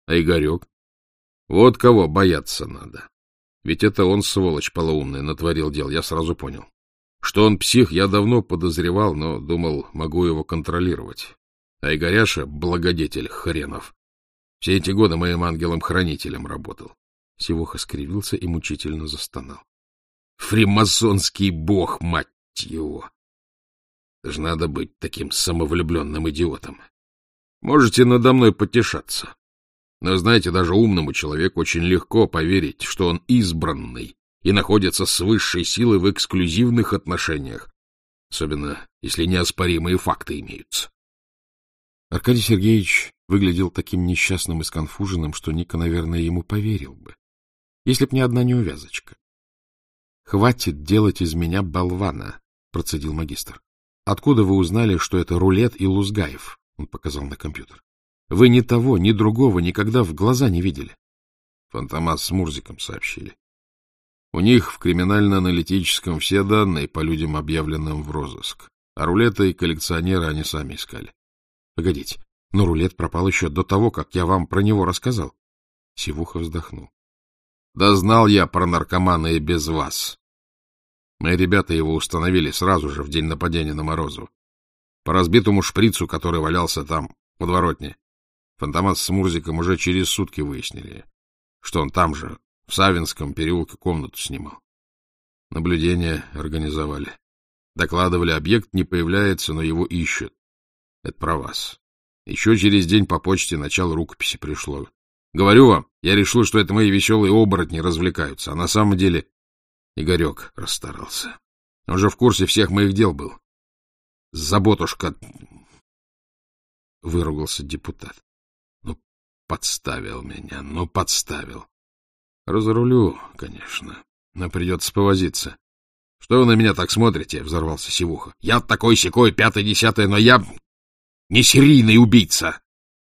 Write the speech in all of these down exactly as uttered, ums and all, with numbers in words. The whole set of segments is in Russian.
А Игорек? Вот кого бояться надо. Ведь это он, сволочь полоумный, натворил дел, я сразу понял. Что он псих, я давно подозревал, но думал, могу его контролировать. А Игоряша — благодетель хренов. Все эти годы моим ангелом-хранителем работал. Сивуха скривился и мучительно застонал. Фримасонский бог, мать его! Это ж надо быть таким самовлюбленным идиотом. Можете надо мной потешаться. Но, знаете, даже умному человеку очень легко поверить, что он избранный и находится с высшей силой в эксклюзивных отношениях, особенно если неоспоримые факты имеются. Аркадий Сергеевич выглядел таким несчастным и сконфуженным, что Ника, наверное, ему поверил бы, если б не одна неувязочка. — Хватит делать из меня болвана, — процедил магистр. — Откуда вы узнали, что это Рулет и Лузгаев? — он показал на компьютер. — Вы ни того, ни другого никогда в глаза не видели. Фантомас с Мурзиком сообщили. У них в криминально-аналитическом все данные по людям, объявленным в розыск. А Рулета и коллекционера они сами искали. — Погодите, но Рулет пропал еще до того, как я вам про него рассказал. Сивуха вздохнул. — Да знал я про наркомана и без вас. Мои ребята его установили сразу же в день нападения на Морозова. По разбитому шприцу, который валялся там, в подворотне, Фантомас с Мурзиком уже через сутки выяснили, что он там же, в Савинском переулке, комнату снимал. Наблюдение организовали. Докладывали, объект не появляется, но его ищут. Это про вас. Еще через день по почте начало рукописи пришло. Говорю вам, я решил, что это мои веселые оборотни развлекаются, а на самом деле Игорек расстарался. Он же в курсе всех моих дел был. Заботушка... Выругался депутат. Ну, подставил меня, ну, подставил. Разрулю, конечно, но придется повозиться. — Что вы на меня так смотрите? — взорвался Сивуха. — Я такой-сякой, пятое-десятое, но я не серийный убийца.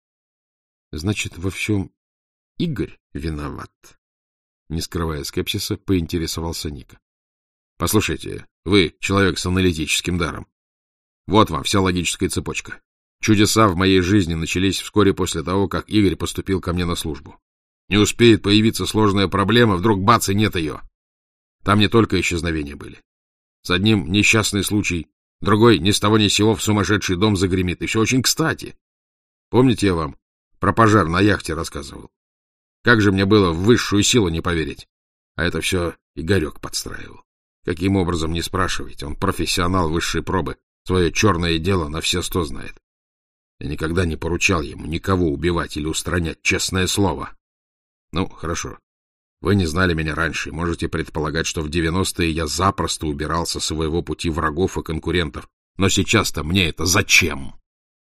— Значит, во всем Игорь виноват? Не скрывая скепсиса, поинтересовался Ника. — Послушайте, вы человек с аналитическим даром. Вот вам вся логическая цепочка. Чудеса в моей жизни начались вскоре после того, как Игорь поступил ко мне на службу. Не успеет появиться сложная проблема, вдруг бац, и нет ее. Там не только исчезновения были. С одним несчастный случай, другой ни с того ни с сего в сумасшедший дом загремит, и все очень кстати. Помните, я вам про пожар на яхте рассказывал? Как же мне было в высшую силу не поверить? А это все Игорек подстраивал. Каким образом, не спрашивайте, он профессионал высшей пробы, свое черное дело на все сто знает. Я никогда не поручал ему никого убивать или устранять, честное слово. Ну, хорошо. Вы не знали меня раньше и можете предполагать, что в девяностые я запросто убирал со своего пути врагов и конкурентов. Но сейчас-то мне это зачем?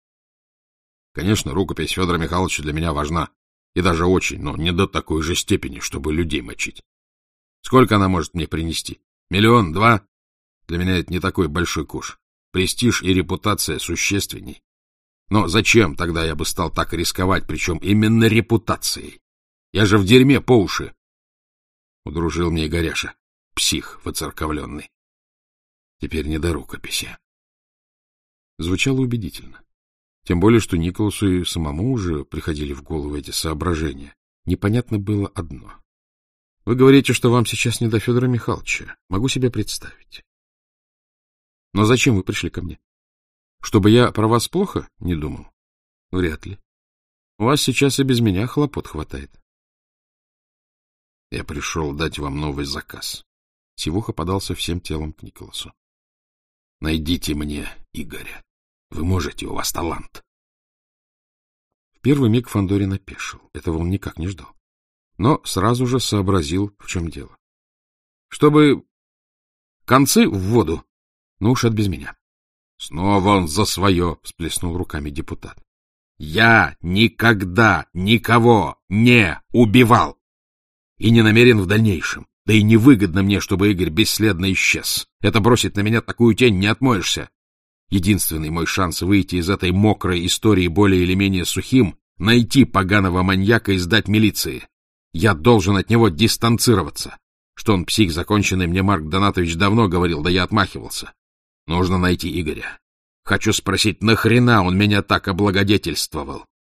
Конечно, рукопись Федора Михайловича для меня важна. И даже очень, но не до такой же степени, чтобы людей мочить. Сколько она может мне принести? Миллион? Два? Для меня это не такой большой куш. Престиж и репутация существенней. Но зачем тогда я бы стал так рисковать, причем именно репутацией? Я же в дерьме по уши. Удружил мне Игоряша, псих воцерковленный. Теперь не до рукописи. Звучало убедительно. Тем более, что Николасу и самому уже приходили в голову эти соображения. Непонятно было одно. Вы говорите, что вам сейчас не до Федора Михайловича. Могу себе представить. Но зачем вы пришли ко мне? Чтобы я про вас плохо не думал? Вряд ли. У вас сейчас и без меня хлопот хватает. Я пришел дать вам новый заказ. Сивуха подался всем телом к Николасу. Найдите мне Игоря. Вы можете, у вас талант. В первый миг Фандорин опешил. Этого он никак не ждал. Но сразу же сообразил, в чем дело. Чтобы концы в воду, ну уж это без меня. Снова он за свое, — всплеснул руками депутат. Я никогда никого не убивал и не намерен в дальнейшем. Да и невыгодно мне, чтобы Игорь бесследно исчез. Это бросит на меня такую тень, не отмоешься. Единственный мой шанс выйти из этой мокрой истории более или менее сухим — найти поганого маньяка и сдать милиции. Я должен от него дистанцироваться. Что он псих законченный, мне Марк Донатович давно говорил, да я отмахивался. Нужно найти Игоря. Хочу спросить, нахрена он меня так облагодетельствовал?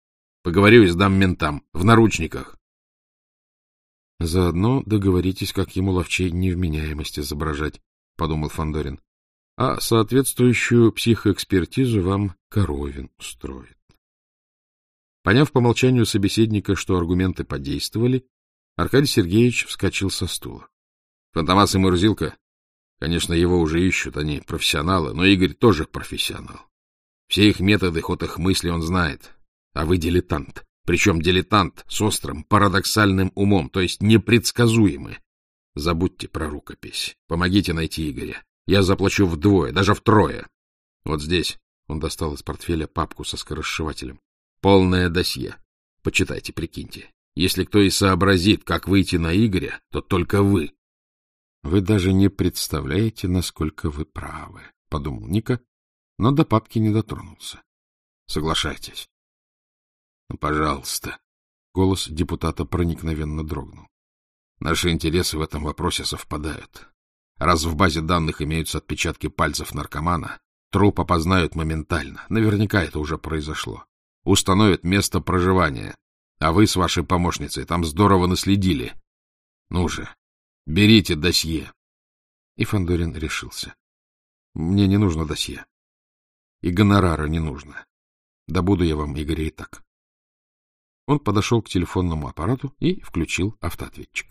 Поговорю и сдам ментам. В наручниках. — Заодно договоритесь, как ему ловчей невменяемость изображать, — подумал Фандорин. — А соответствующую психоэкспертизу вам Коровин устроит. Поняв по молчанию собеседника, что аргументы подействовали, Аркадий Сергеевич вскочил со стула. — Фантомас и Мурзилка? Конечно, его уже ищут, они профессионалы, но Игорь тоже профессионал. Все их методы, ход их мысли он знает, а вы дилетант. Причем дилетант с острым, парадоксальным умом, то есть непредсказуемый. Забудьте про рукопись. Помогите найти Игоря. Я заплачу вдвое, даже втрое. Вот здесь он достал из портфеля папку со скоросшивателем. Полное досье. Почитайте, прикиньте. Если кто и сообразит, как выйти на Игоря, то только вы. — Вы даже не представляете, насколько вы правы, — подумал Ника, но до папки не дотронулся. — Соглашайтесь. — Ну, пожалуйста. Голос депутата проникновенно дрогнул. Наши интересы в этом вопросе совпадают. Раз в базе данных имеются отпечатки пальцев наркомана, труп опознают моментально. Наверняка это уже произошло. Установят место проживания. А вы с вашей помощницей там здорово наследили. Ну же, берите досье. И Фандорин решился. Мне не нужно досье. И гонорара не нужно. Добуду я вам Игоря и так. Он подошел к телефонному аппарату и включил автоответчик.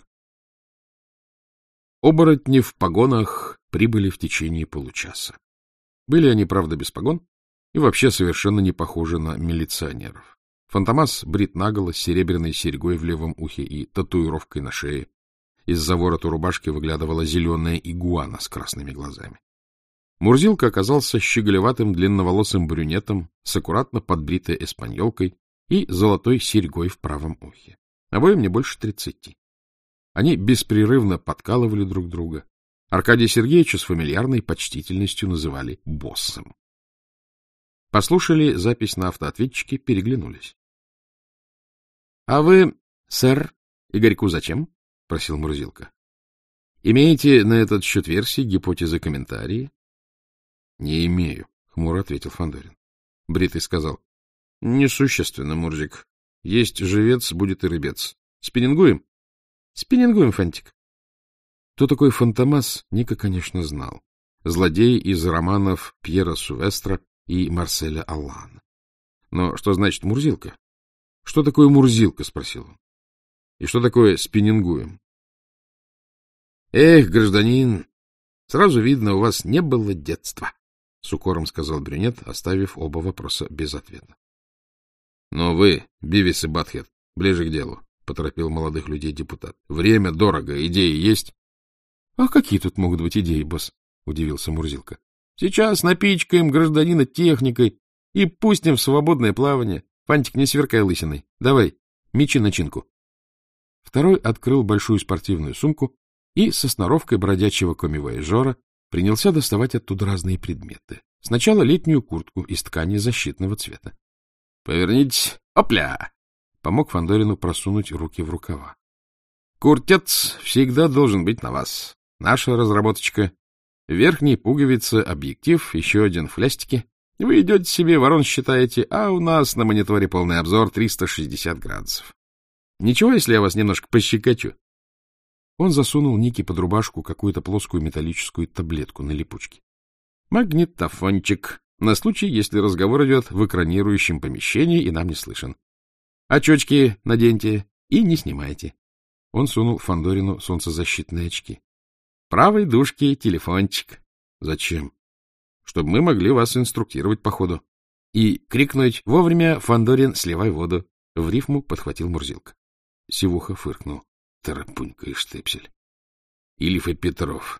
Оборотни в погонах прибыли в течение получаса. Были они, правда, без погон и вообще совершенно не похожи на милиционеров. Фантомас брит наголо с серебряной серьгой в левом ухе и татуировкой на шее. Из-за ворота рубашки выглядывала зеленая игуана с красными глазами. Мурзилка оказался щеголеватым длинноволосым брюнетом с аккуратно подбритой эспаньолкой и золотой серьгой в правом ухе. Обоим не больше тридцати. Они беспрерывно подкалывали друг друга. Аркадия Сергеевича с фамильярной почтительностью называли боссом. Послушали запись на автоответчике, переглянулись. — А вы, сэр, Игорьку зачем? — просил Мурзилка. — Имеете на этот счет версии, гипотезы, комментарии? — Не имею, — хмуро ответил Фандорин. Бритый сказал. — Несущественно, Мурзик. Есть живец, будет и рыбец. Спиннингуем? — Спиннингуем, Фантик. Кто такой Фантомас, Ника, конечно, знал. Злодей из романов Пьера Сувестра и Марселя Аллана. Но что значит Мурзилка? — Что такое Мурзилка? — спросил он. — И что такое спиннингуем? — Эх, гражданин, сразу видно, у вас не было детства, — с укором сказал брюнет, оставив оба вопроса без ответа. — Но вы, Бивис и Батхед, ближе к делу, — поторопил молодых людей депутат. — Время дорого, идеи есть? — А какие тут могут быть идеи, босс? — удивился Мурзилка. — Сейчас напичкаем гражданина техникой и пустим в свободное плавание. Фантик, не сверкай лысиной. Давай, мечи начинку. Второй открыл большую спортивную сумку и со сноровкой бродячего коммивояжера принялся доставать оттуда разные предметы. Сначала летнюю куртку из ткани защитного цвета. — Повернитесь. Опля! — помог Фандорину просунуть руки в рукава. — Куртец всегда должен быть на вас. Наша разработочка. Верхней пуговицы, объектив, еще один в флястике. Вы идете себе, ворон считаете, а у нас на мониторе полный обзор триста шестьдесят градусов. Ничего, если я вас немножко пощекочу? Он засунул Нике под рубашку какую-то плоскую металлическую таблетку на липучке. Магнитофончик. На случай, если разговор идет в экранирующем помещении и нам не слышен. Очечки наденьте и не снимайте. Он сунул Фандорину солнцезащитные очки. Правой дужке телефончик. Зачем? Чтобы мы могли вас инструктировать по ходу. И крикнуть вовремя: Фандорин, сливай воду. В рифму подхватил Мурзилка. Сивуха фыркнул. Тарапунька и штепсель. Ильф и Петров.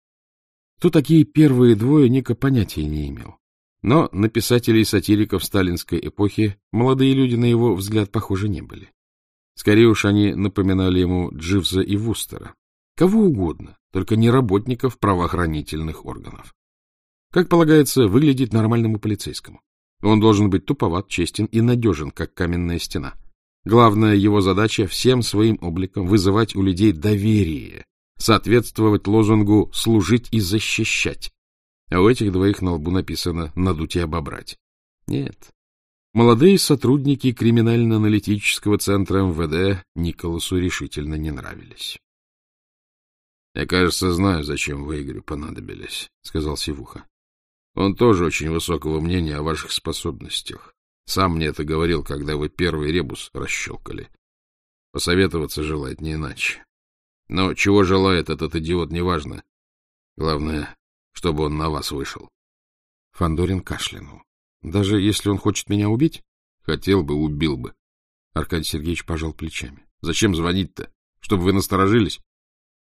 Кто такие первые двое, Ника понятия не имел. Но на писателей-сатириков сталинской эпохи молодые люди, на его взгляд, похожи не были. Скорее уж они напоминали ему Дживса и Вустера. Кого угодно, только не работников правоохранительных органов. Как полагается, выглядеть нормальному полицейскому. Он должен быть туповат, честен и надежен, как каменная стена. Главная его задача — всем своим обликом вызывать у людей доверие, соответствовать лозунгу «служить и защищать». А у этих двоих на лбу написано «надуть и обобрать». Нет, Молодые сотрудники криминально-аналитического центра эм вэ дэ Николасу решительно не нравились. — Я, кажется, знаю, зачем вы Игорю понадобились, — сказал Сивуха. — Он тоже очень высокого мнения о ваших способностях. Сам мне это говорил, когда вы первый ребус расщелкали. Посоветоваться желает не иначе. Но чего желает этот идиот, неважно. Главное, чтобы он на вас вышел. Фандорин кашлянул. — Даже если он хочет меня убить? — Хотел бы, убил бы. Аркадий Сергеевич пожал плечами. — Зачем звонить-то? Чтобы вы насторожились?